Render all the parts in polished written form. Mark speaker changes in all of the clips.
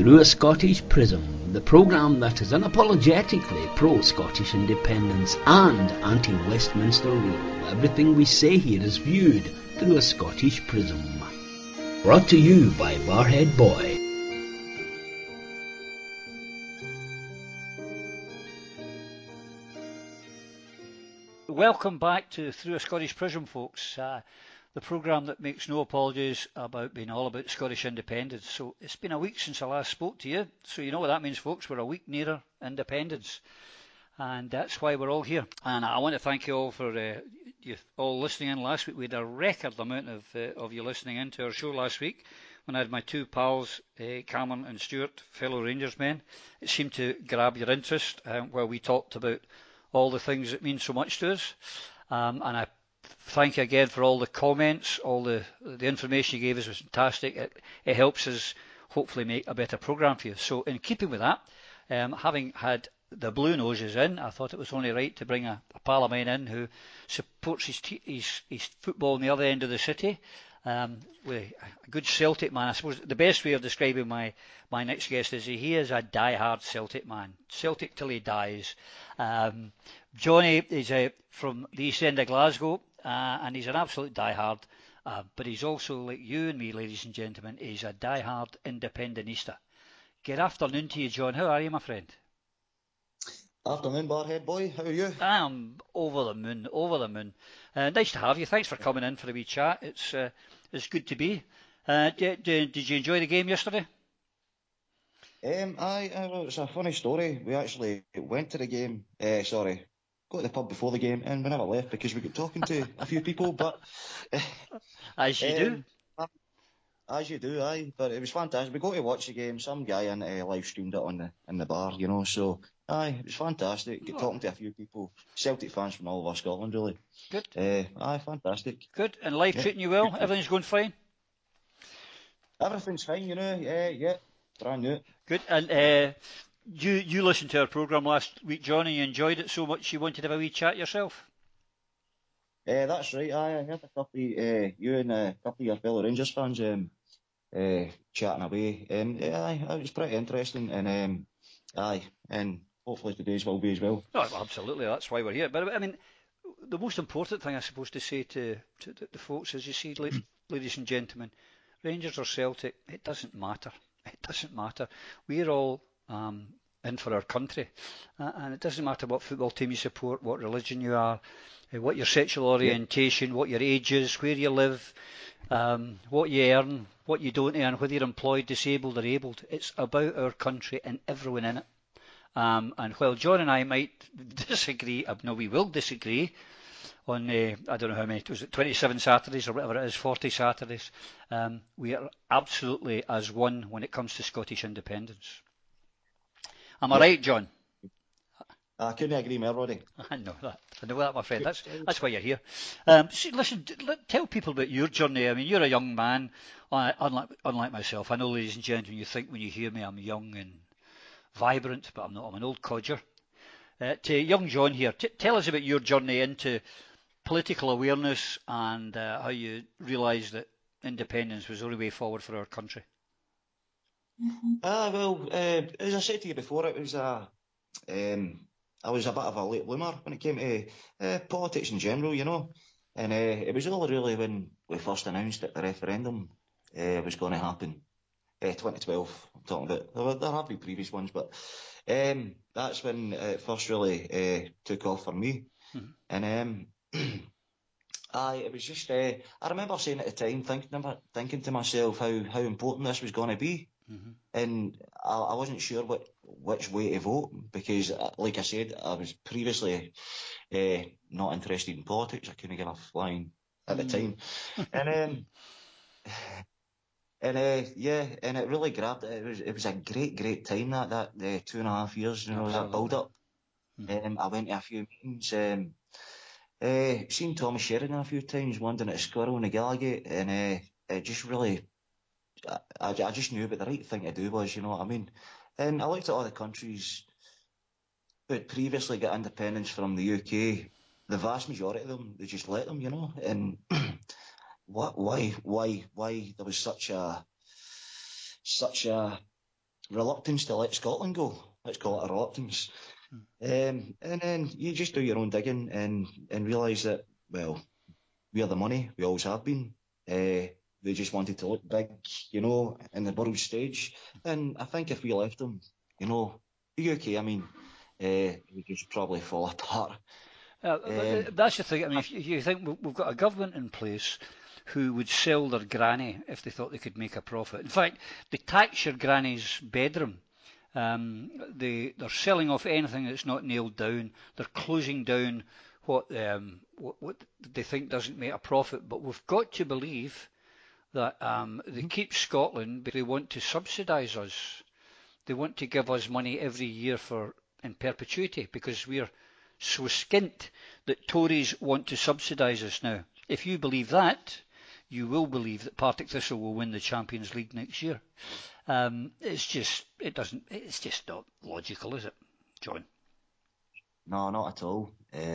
Speaker 1: Through a Scottish Prism, the programme that is unapologetically pro-Scottish independence and anti-Westminster rule. Everything we say here is viewed through a Scottish prism. Brought to you by Barhead Boy.
Speaker 2: Welcome back to Through a Scottish Prism, folks. The programme that makes no apologies about being all about Scottish independence. So it's been a week since I last spoke to you. So you know what that means, folks. We're a week nearer independence. And that's why we're all here. And I want to thank you all for you all listening in last week. We had a record amount of you listening in to our show last week when I had my two pals, Cameron and Stuart, fellow Rangers men. It seemed to grab your interest while we talked about all the things that mean so much to us. And I thank you again for all the comments, all the information you gave us was fantastic. It helps us hopefully make a better programme for you. So in keeping with that, having had the Blue Noses in, I thought it was only right to bring a pal of mine in who supports his football on the other end of the city. With a good Celtic man. I suppose the best way of describing my next guest is he is a die-hard Celtic man. Celtic till he dies. Johnny is from the east end of Glasgow, and he's an absolute die-hard. But he's also, like you and me, ladies and gentlemen, he's a die-hard independentista. Good afternoon to you, John. How are you, my friend?
Speaker 3: Afternoon, Barhead Boy. How are you?
Speaker 2: I'm over the moon, over the moon. Nice to have you. Thanks for coming in for a wee chat. It's good to be. Did you enjoy the game yesterday?
Speaker 3: Well, it's a funny story. We actually went to the game, got to the pub before the game, and we never left because we got talking to a few people, but...
Speaker 2: As you do.
Speaker 3: As you do, aye. But it was fantastic. We got to watch the game. Some guy live streamed it in the bar, you know, so... Aye, it was fantastic. Talking to a few people, Celtic fans from all over Scotland, really.
Speaker 2: Good.
Speaker 3: Aye, fantastic.
Speaker 2: Good. And life treating you well? Everything's going fine?
Speaker 3: Everything's fine, you know. Yeah, brand new.
Speaker 2: Good. And you listened to our programme last week, John, and you enjoyed it so much you wanted to have a wee chat yourself?
Speaker 3: That's right. Aye, I heard a couple of you and a couple of your fellow Rangers fans chatting away. Aye, it was pretty interesting, and aye, and hopefully today's will be as well.
Speaker 2: Oh, absolutely, that's why we're here. But I mean, the most important thing I'm supposed to say to the folks is, you see, ladies and gentlemen, Rangers or Celtic, it doesn't matter. It doesn't matter. We're all in for our country, and it doesn't matter what football team you support, what religion you are, what your sexual orientation, what your age is, where you live, what you earn, what you don't earn, whether you're employed, disabled or abled. It's about our country and everyone in it. And while John and I might disagree, no, we will disagree on, I don't know how many, was it 27 Saturdays or whatever it is, 40 Saturdays, we are absolutely as one when it comes to Scottish independence. Am I right, John?
Speaker 3: I couldn't agree more, Roddy.
Speaker 2: I know that, my friend. That's why you're here. Listen, tell people about your journey. I mean, you're a young man, unlike myself. I know, ladies and gentlemen, you think when you hear me I'm young and vibrant, but I'm not. I'm an old codger. To young John here, tell us about your journey into political awareness and how you realised that independence was the only way forward for our country.
Speaker 3: Well, as I said to you before, it was I was a bit of a late bloomer when it came to politics in general, you know. And it was only really when we first announced that the referendum was going to happen, 2012, I'm talking about. There have been previous ones, but that's when it first really took off for me.
Speaker 2: Mm-hmm.
Speaker 3: And it was just, I remember saying at the time, thinking to myself how important this was going to be.
Speaker 2: Mm-hmm.
Speaker 3: And I wasn't sure which way to vote because, like I said, I was previously not interested in politics. I couldn't give a flying at the time. And and it really grabbed it. It was a great time that 2.5 years, you know,
Speaker 2: Absolutely.
Speaker 3: that build up.
Speaker 2: Mm-hmm.
Speaker 3: I went to a few meetings. Seen Thomas Sheridan a few times, London at a Squirrel in the Gallagate, and it just really, I just knew, but the right thing to do was, you know what I mean. And I looked at all the countries who had previously got independence from the UK. The vast majority of them, they just let them, you know. And why there was such a reluctance to let Scotland go. Let's call it a reluctance. And then you just do your own digging and realise that, well, we are the money, we always have been. They just wanted to look big, in the world stage. And I think if we left them, the UK, we just probably fall apart.
Speaker 2: That's the thing. I mean, if you think we've got a government in place who would sell their granny if they thought they could make a profit. In fact, they tax your granny's bedroom. They're selling off anything that's not nailed down. They're closing down what they think doesn't make a profit. But we've got to believe that they keep Scotland because they want to subsidise us. They want to give us money every year in perpetuity because we're so skint that Tories want to subsidise us now. If you believe that, you will believe that Partick Thistle will win the Champions League next year. It's just not logical, is it, John?
Speaker 3: No, not at all.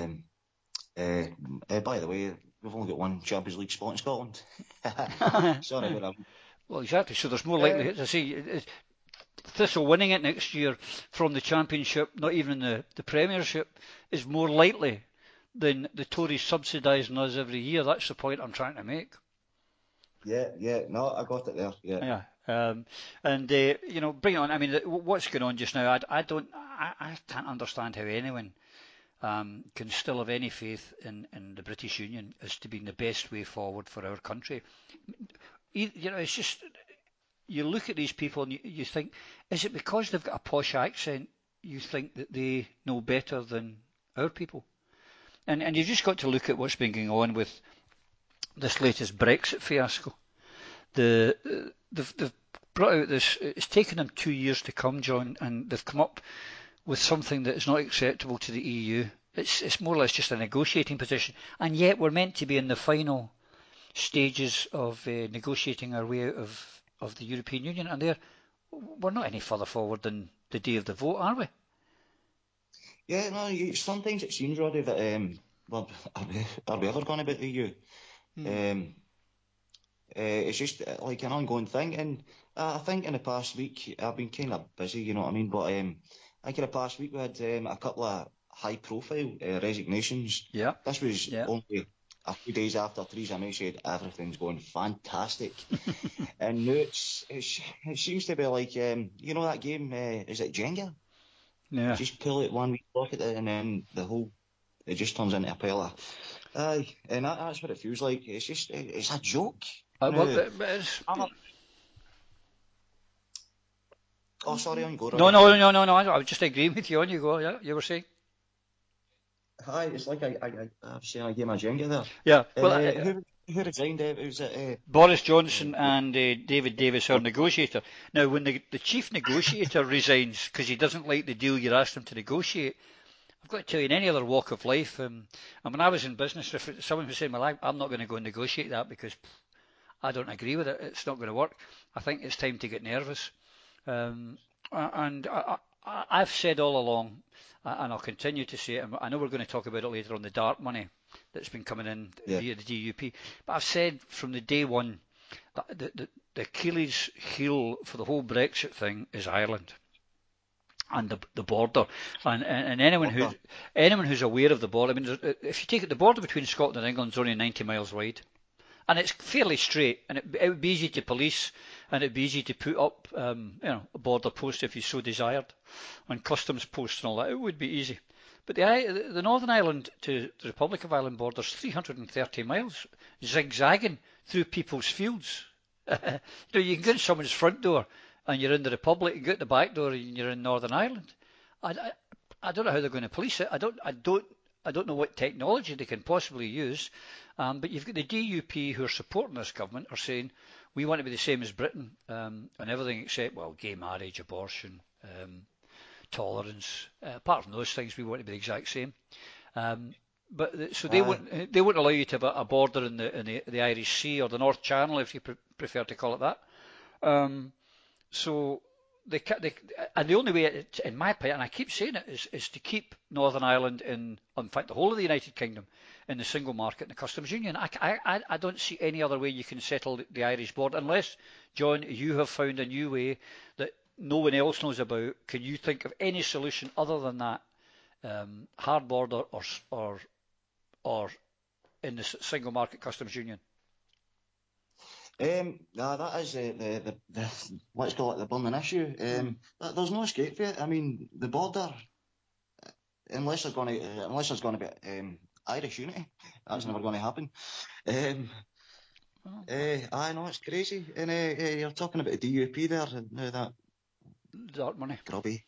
Speaker 3: By the way, we've only got one Champions League spot in Scotland. Sorry about that.
Speaker 2: Well, exactly. So there's more likelihood. I say Thistle winning it next year from the Championship, not even the Premiership, is more likely than the Tories subsidising us every year. That's the point I'm trying to make.
Speaker 3: Yeah, no, I got it there. Yeah.
Speaker 2: Bring it on. I mean, what's going on just now? I can't understand how anyone can still have any faith in the British Union as to being the best way forward for our country. It's just, you look at these people and you think, is it because they've got a posh accent you think that they know better than our people? And you've just got to look at what's been going on with this latest Brexit fiasco. They've brought out this, it's taken them 2 years to come, John, and they've come up with something that is not acceptable to the EU. It's more or less just a negotiating position, and yet we're meant to be in the final stages of negotiating our way out of the European Union, and we're not any further forward than the day of the vote, are we?
Speaker 3: Yeah, no, sometimes it seems, Roddy, that are we ever going to beat the EU? It's just like an ongoing thing, and I think in the past week I've been kind of busy, you know what I mean. But I think in the past week we had a couple of high-profile resignations.
Speaker 2: Yeah.
Speaker 3: This was only a few days after Theresa May said everything's going fantastic, and now it seems to be like that game, is it Jenga?
Speaker 2: Yeah.
Speaker 3: You just pull it one week, look at it, and then it just turns into a pile of. Aye, and that's what it feels like. It's a joke. Oh, sorry, on you go.
Speaker 2: No. I was just agreeing with you. On you go. Yeah, you were saying.
Speaker 3: Hi, it's like I've seen a game of Jenga there.
Speaker 2: Yeah. Well,
Speaker 3: who resigned? Was it
Speaker 2: Boris Johnson and David Davis, our negotiator? Now, when the chief negotiator resigns because he doesn't like the deal you asked him to negotiate, I've got to tell you, in any other walk of life, when I was in business, if someone was saying, well, I'm not going to go and negotiate that because I don't agree with it, it's not going to work, I think it's time to get nervous. And I've said all along, and I'll continue to say it, and I know we're going to talk about it later on, the dark money that's been coming in via the DUP, but I've said from the day one that the Achilles heel for the whole Brexit thing is Ireland and the border, and anyone who's aware of the border. I mean, if you take it, the border between Scotland and England is only 90 miles wide, and it's fairly straight, and it would be easy to police, and it'd be easy to put up a border post if you so desired, and customs posts and all that. It would be easy. But the Northern Ireland to the Republic of Ireland border is 330 miles, zigzagging through people's fields. You can go to someone's front door and you're in the Republic, you go to the back door and you're in Northern Ireland. I don't know how they're going to police it. I don't know what technology they can possibly use. But you've got the DUP who are supporting this government are saying we want to be the same as Britain on everything except, well, gay marriage, abortion, tolerance. Apart from those things, we want to be the exact same. So they won't allow you to have a border in the Irish Sea or the North Channel, if you prefer to call it that. So and the only way, in my opinion, and I keep saying it, is to keep Northern Ireland in fact, the whole of the United Kingdom in the single market and the customs union. I don't see any other way you can settle the Irish border unless, John, you have found a new way that no one else knows about. Can you think of any solution other than that? Hard border or in the single market customs union?
Speaker 3: That is the let's call it the burning issue. There's no escape for it. I mean, the border, unless there's going to be Irish unity, that's never going to happen. I know it's crazy, and you're talking about the DUP there, and that
Speaker 2: Dark money.
Speaker 3: grubby.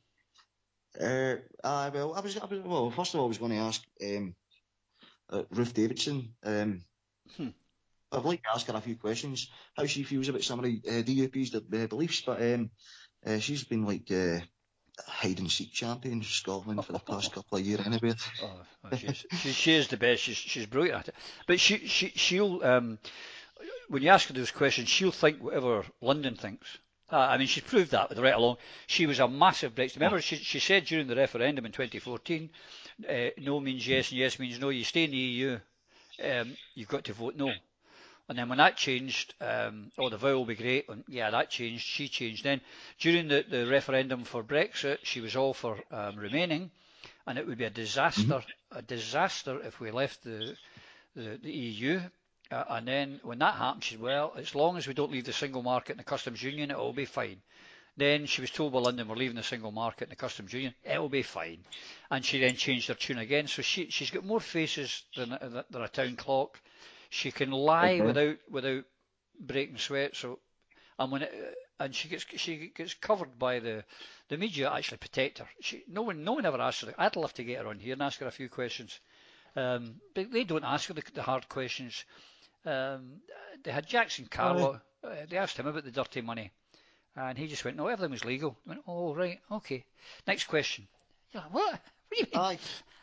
Speaker 3: Well, well, first of all, I was going to ask Ruth Davidson. I'd like to ask her a few questions, how she feels about some of the DUP's beliefs, but she's been like hide and seek champion for Scotland for the past couple of years anyway.
Speaker 2: She is the best. She's brilliant at it. But she'll when you ask her those questions, she'll think whatever London thinks. I mean, she's proved that with right along. She was a massive Brexit. Remember, she said during the referendum in 2014, no means yes and yes means no. You stay in the EU, you've got to vote no. And then when that changed, the vow will be great. And yeah, that changed. She changed. Then during the referendum for Brexit, she was all for remaining, and it would be a disaster if we left the EU. And then when that happened, she said, well, as long as we don't leave the single market and the customs union, it will be fine. Then she was told by London, we're leaving the single market and the customs union, it will be fine. And she then changed her tune again. So she's got more faces than a town clock. She can lie without breaking sweat. So, and she gets covered by the media. Actually protect her. No one ever asks her. I'd love to get her on here and ask her a few questions, but they don't ask her the hard questions. They had Jackson Carlow. They asked him about the dirty money, and he just went, "No, everything was legal." I went, "Oh right, okay." Next question. You're like, what? What do you mean?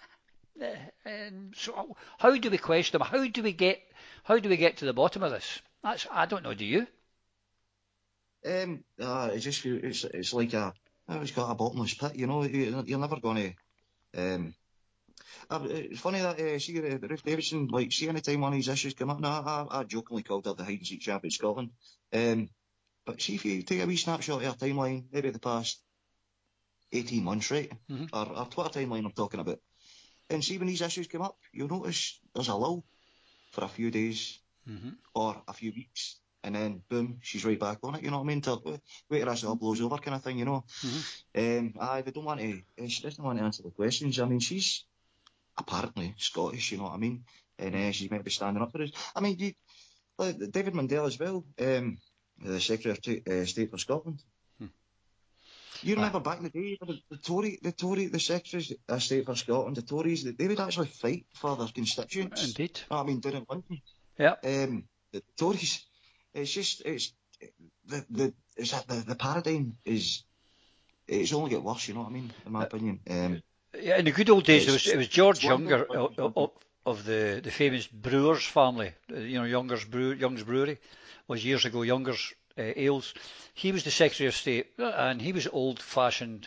Speaker 2: So how do we question them? How do we get to the bottom of this? I don't know. Do you?
Speaker 3: I just feel it's like it's got a bottomless pit. You know, you're never going to. It's funny that Ruth Davidson, like, see any time one of these issues come up, I jokingly called her the hide and seek champion of Scotland. But see if you take a wee snapshot of her timeline, maybe the past 18 months, right? Or Twitter timeline I'm talking about. And see when these issues come up, you'll notice there's a lull for a few days or a few weeks, and then boom, she's right back on it. You know what I mean? Wait till this all blows over, kind of thing. You know. They don't want to. She doesn't want to answer the questions. I mean, she's apparently Scottish. You know what I mean? And she's meant to be standing up for us. I mean, David Mundell as well, the Secretary of State for Scotland. You remember back in the day, the Secretary of State for Scotland, the Tories, they would actually fight for their constituents.
Speaker 2: Indeed.
Speaker 3: I mean, down in London.
Speaker 2: Yeah.
Speaker 3: The Tories, it's the paradigm it's only get worse. You know what I mean? In my opinion.
Speaker 2: Yeah, in the good old days, it was George Younger of the famous Brewers family. You know, Youngers Brewery was years ago. Youngers ales. He was the Secretary of State, and he was old-fashioned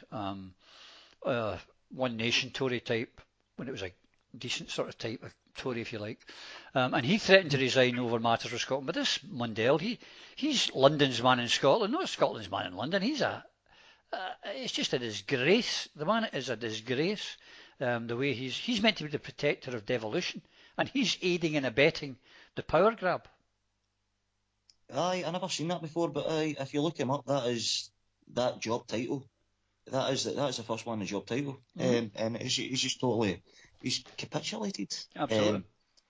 Speaker 2: One Nation Tory type when it was a decent sort of type of Tory, if you like. And he threatened to resign over matters with Scotland. But this Mundell, he's London's man in Scotland, not Scotland's man in London. It's just a disgrace. The man is a disgrace. The way he's meant to be the protector of devolution, and he's aiding and abetting the power grab.
Speaker 3: Aye, I never seen that before, but if you look him up, that job title. That is the first one, the job title. And he's just totally, he's capitulated.
Speaker 2: Absolutely.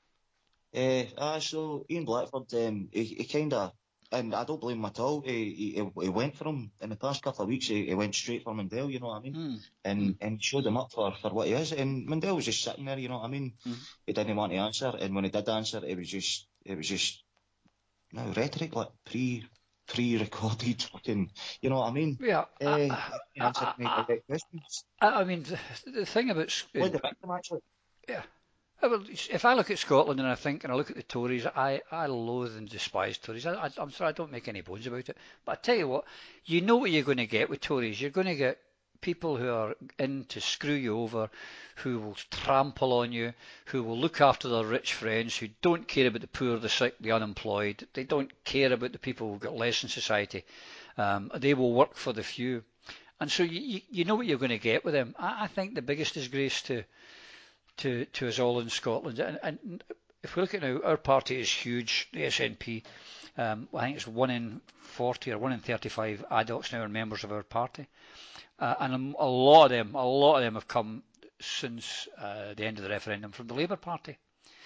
Speaker 3: So Ian Blackford, he kind of, and I don't blame him at all. He went for him in the past couple of weeks. He went straight for Mundell, you know what I mean, and showed him up for what he is. And Mundell was just sitting there, you know what I mean. He didn't want to answer, and when he did answer, it was just now rhetoric, like pre-recorded fucking, you know what I mean.
Speaker 2: Yeah.
Speaker 3: Answer any direct questions.
Speaker 2: I mean, the thing about
Speaker 3: Like the victim, actually.
Speaker 2: Yeah. Well, if I look at Scotland and I look at the Tories, I loathe and despise Tories. I'm sorry, I don't make any bones about it. But I tell you what, you know what you're going to get with Tories. You're going to get people who are in to screw you over, who will trample on you, who will look after their rich friends, who don't care about the poor, the sick, the unemployed. They don't care about the people who've got less in society. They will work for the few. And so you know what you're going to get with them. I think the biggest disgrace to us all in Scotland, and if we look at now, our party is huge, the SNP. I think it's 1 in 40 or 1 in 35 adults now are members of our party. And a lot of them have come since the end of the referendum from the Labour Party.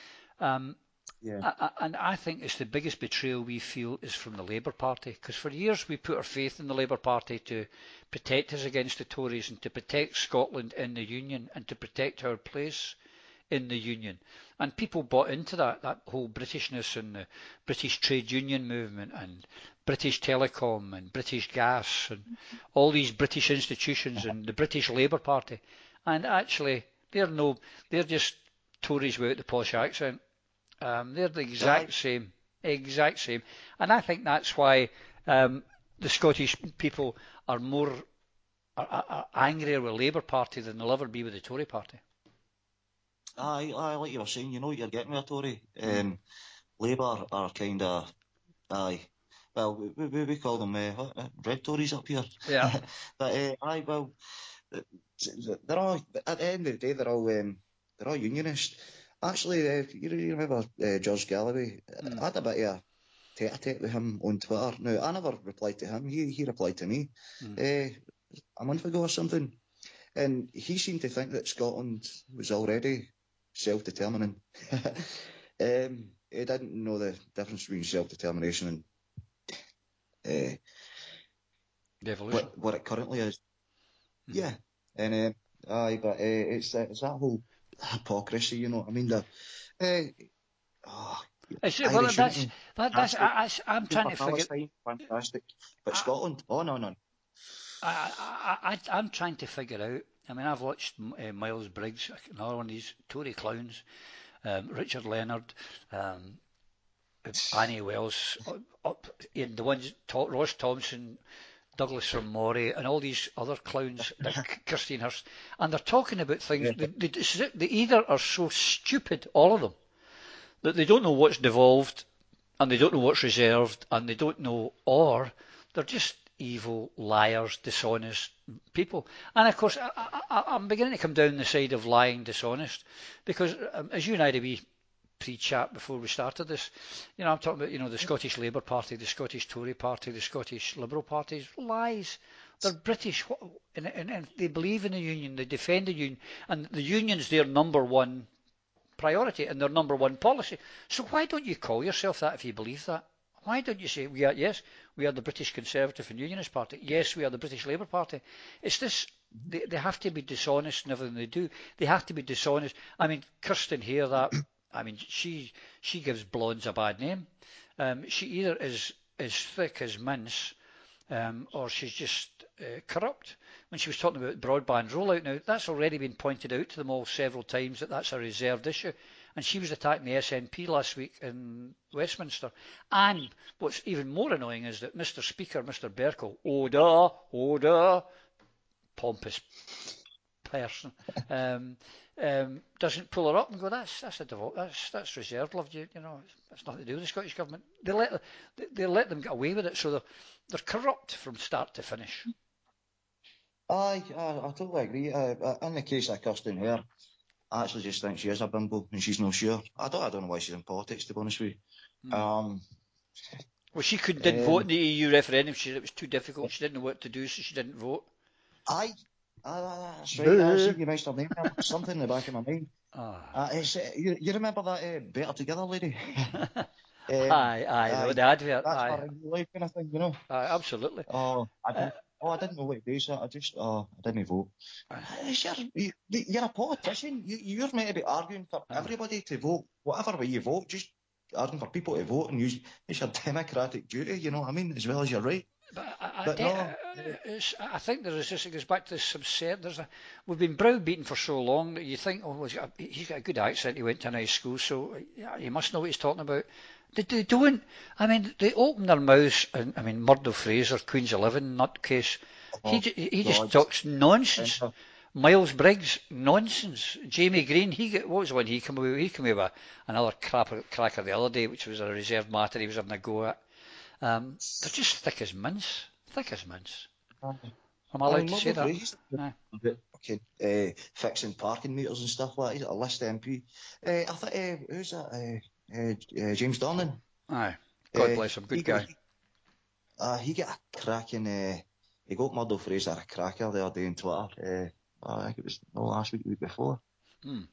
Speaker 2: And I think it's the biggest betrayal we feel is from the Labour Party, because for years we put our faith in the Labour Party to protect us against the Tories and to protect Scotland in the Union and to protect our place in the Union. And people bought into that whole Britishness and the British trade union movement and British Telecom and British Gas and all these British institutions and the British Labour Party. And actually, they're just Tories without the posh accent. They're the exact same. And I think that's why the Scottish people are more are angrier with the Labour Party than they'll ever be with the Tory Party.
Speaker 3: Aye, like you were saying, you know what you're getting with a Tory. Labour are kind of, aye, well, we call them red Tories up here.
Speaker 2: Yeah.
Speaker 3: But aye, well, they're all, at the end of the day, they're all unionist. Actually, you remember George Galloway? I had a bit of a tete-a-tete with him on Twitter. Now, I never replied to him. He replied to me a month ago or something. And he seemed to think that Scotland was already self-determining. He didn't know the difference between self-determination and what it currently is. Yeah. And aye, but it's that whole hypocrisy, you know what I mean?
Speaker 2: I'm trying to figure.
Speaker 3: Fantastic, but Scotland, no.
Speaker 2: I'm trying to figure out. I mean, I've watched Miles Briggs, another one of these Tory clowns, Richard Leonard, Annie Wells, the ones, Ross Thompson, Douglas from Moray, and all these other clowns, Christine Hurst, and they're talking about things. They either are so stupid, all of them, that they don't know what's devolved, and they don't know what's reserved, and they don't know, or they're just evil, liars, dishonest people. And of course, I'm beginning to come down the side of lying, dishonest, because as you and I had a wee pre-chat before we started this, I'm talking about, the Scottish Labour Party, the Scottish Tory Party, the Scottish Liberal Parties, lies. They're British, and they believe in the Union, they defend the Union, and the Union's their number one priority and their number one policy. So why don't you call yourself that if you believe that? Why don't you say, we are the British Conservative and Unionist Party. Yes, we are the British Labour Party. It's this, they have to be dishonest in everything they do. They have to be dishonest. I mean, Kirsten here, she gives blondes a bad name. She either is thick as mince, or she's just corrupt. When she was talking about broadband rollout now, that's already been pointed out to them all several times that that's a reserved issue. And she was attacking the SNP last week in Westminster. And what's even more annoying is that Mr. Speaker, Mr. Bercow, order, pompous person, doesn't pull her up and go, that's reserved, love, it's nothing to do with the Scottish Government. They let them get away with it, so they're corrupt from start to finish.
Speaker 3: Aye, I totally agree. In the case of Kirsten Hare, I actually just think she is a bimbo and she's not sure. I don't know why she's in politics, to be honest with you.
Speaker 2: Well, she didn't vote in the EU referendum. It was too difficult. She didn't know what to do, so she didn't vote.
Speaker 3: Aye, that's right. I see you mentioned her name. Something in the back of my mind. You remember that Better Together lady?
Speaker 2: Aye, the advert.
Speaker 3: That's my life kind of thing,
Speaker 2: Aye, absolutely.
Speaker 3: I didn't know what to do, so I didn't vote. You're a politician. You're meant to be arguing for everybody to vote. Whatever way you vote, just arguing for people to vote, and it's your democratic duty, you know what I mean, as well as your right.
Speaker 2: I think there is this. It goes back to this absurd. We've been browbeaten for so long that you think, he's got a good accent. He went to a nice school, so he must know what he's talking about. They don't. I mean, they open their mouths, and I mean, Murdo Fraser, Queen's 11 nutcase.
Speaker 3: Oh,
Speaker 2: He just
Speaker 3: God.
Speaker 2: talks nonsense. Miles Briggs, nonsense. Jamie Green, what was the one he came away with? He came away with another cracker the other day, which was a reserved matter he was having a go at. They're just thick as mince. Thick as mince. Am I
Speaker 3: I
Speaker 2: allowed
Speaker 3: mean,
Speaker 2: to say
Speaker 3: Murdo
Speaker 2: that?
Speaker 3: Fraser's
Speaker 2: Aye.
Speaker 3: okay, fixing parking meters and stuff like that. He's a list MP. I think, who's that? James Dornan.
Speaker 2: Aye. God
Speaker 3: Uh,
Speaker 2: bless him.
Speaker 3: he
Speaker 2: Good
Speaker 3: got
Speaker 2: guy.
Speaker 3: he got a cracking. He got Murdo Fraser a cracker the other day on Twitter. I think it was not last week, the week before.